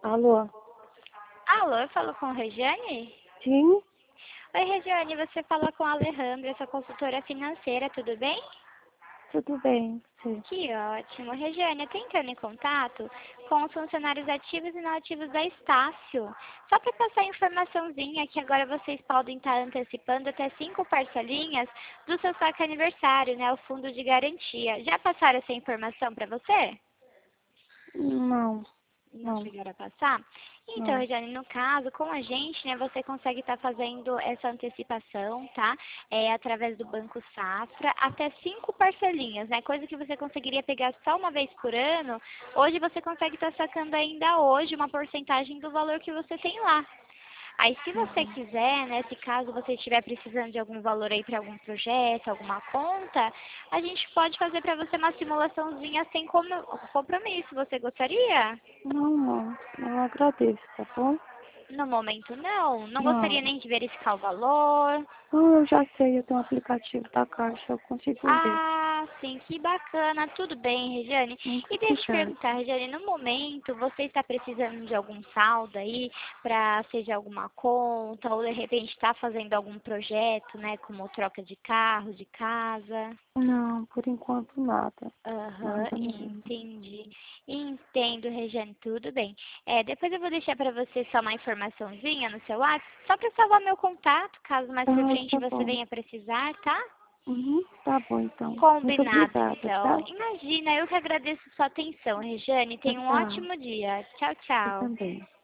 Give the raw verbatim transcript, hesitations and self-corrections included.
Alô? Alô, eu falo com a Regiane? Sim? Oi, Regiane, você fala com a Alejandra, sua consultora financeira, tudo bem? Tudo bem, sim. Que ótimo. Regiane, eu tô entrando em contato com os funcionários ativos e não ativos da Estácio. Só para passar a informaçãozinha que agora vocês podem estar antecipando até cinco parcelinhas do seu saque aniversário, né? O fundo de garantia. Já passaram essa informação para você? Não, Não não, chegaram a passar? Então, não. Regiane, no caso, com a gente, né, você consegue estar fazendo essa antecipação, tá? É, através do Banco Safra, até cinco parcelinhas, né? Coisa que você conseguiria pegar só uma vez por ano. Hoje você consegue estar sacando ainda hoje uma porcentagem do valor que você tem lá. Aí, se você Uhum. quiser, né, se caso você estiver precisando de algum valor aí para algum projeto, alguma conta, a gente pode fazer para você uma simulaçãozinha sem como- compromisso. Você gostaria? Não, não. Eu agradeço, tá bom? No momento, não. Não gostaria Não. nem de verificar o valor. Não, eu já sei, eu tenho um aplicativo da Caixa, eu consigo ver. Ah, sim, que bacana. Tudo bem, Regiane. Muito E deixa eu te obrigada. perguntar, Regiane, no momento você está precisando de algum saldo aí para seja alguma conta ou de repente está fazendo algum projeto, né, como troca de carro, de casa? Não, por enquanto nada. Aham, Nada mesmo. entendi. Entendo, Regiane, tudo bem. É, depois eu vou deixar para você só uma informaçãozinha no seu WhatsApp, só para salvar meu contato, caso mais pra Ah, frente tá você bom. venha precisar, tá? Uhum, tá bom então. Muito Combinado, obrigada, então. tá? Imagina, eu que agradeço sua atenção, Regiane. Tchau, Tenha um tchau. ótimo dia. Tchau, Você tchau. também.